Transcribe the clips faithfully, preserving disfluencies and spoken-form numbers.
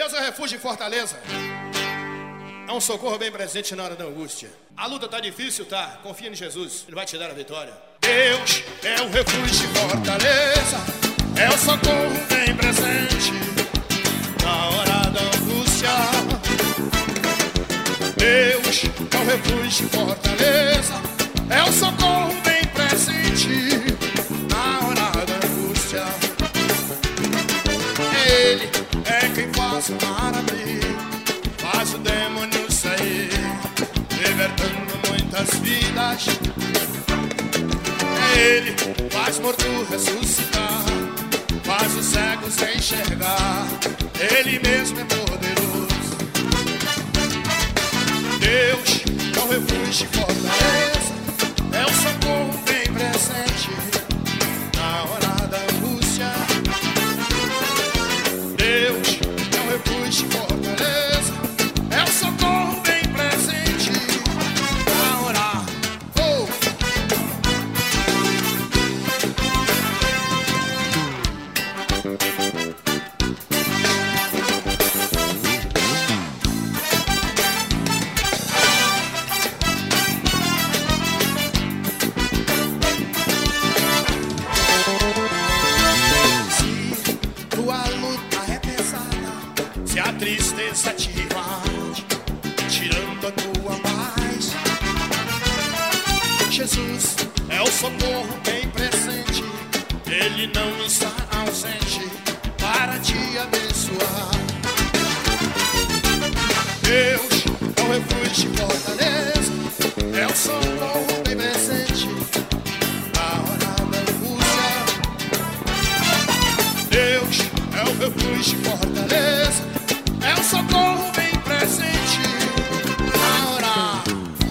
Deus é o refúgio e fortaleza. É um socorro bem presente na hora da angústia. A luta tá difícil, tá? Confia em Jesus, Ele vai te dar a vitória. Deus é o refúgio e fortaleza, é o socorro bem presente na hora da angústia. Deus é o refúgio e fortaleza, é o socorro bem presente na hora da angústia. Ele é quem faz o mar abrir, faz o demônio sair, libertando muitas vidas. É Ele faz morto ressuscitar, faz os cegos enxergar. Ele mesmo é poderoso. Deus é o refúgio e fortaleza, é o socorro bem presente na hora da angústia. Deus é o refúgio e fortaleza, é o socorro bem presente na hora. Oh! Se tua luta é pesada, se a tristeza te invade, tirando a tua paz, Jesus é o socorro bem presente. Ele não está ausente para te abençoar. Deus é o refúgio e fortaleza, é o socorro bem presente na hora da angústia. Deus é o refúgio e fortaleza, é o socorro bem presente na hora.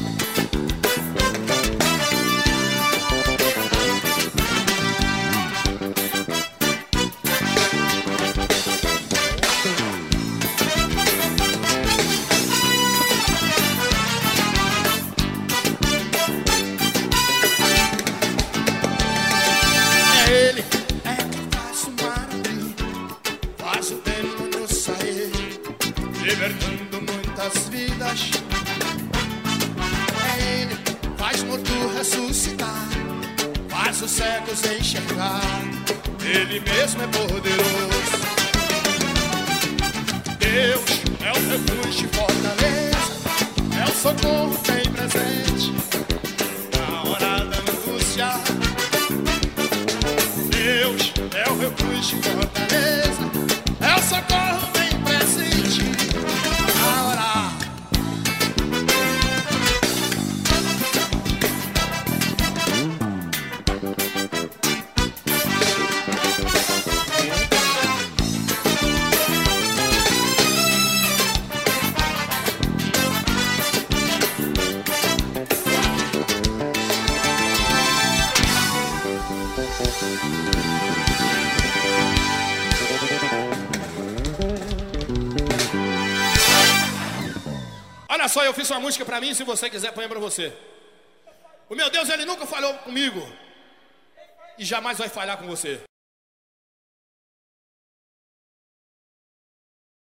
É Ele é quem faz o mar abrir, faz o demônio sair, libertando muitas vidas. É Ele faz morto ressuscitar, faz os cegos enxergar. Ele mesmo é poderoso. Deus é o refúgio e fortaleza, é o socorro bem presente na hora da angústia. Deus é o refúgio e fortaleza, é o socorro bem presente na hora. Olha só, eu fiz uma música pra mim, se você quiser, põe pra você. O meu Deus, Ele nunca falhou comigo e jamais vai falhar com você.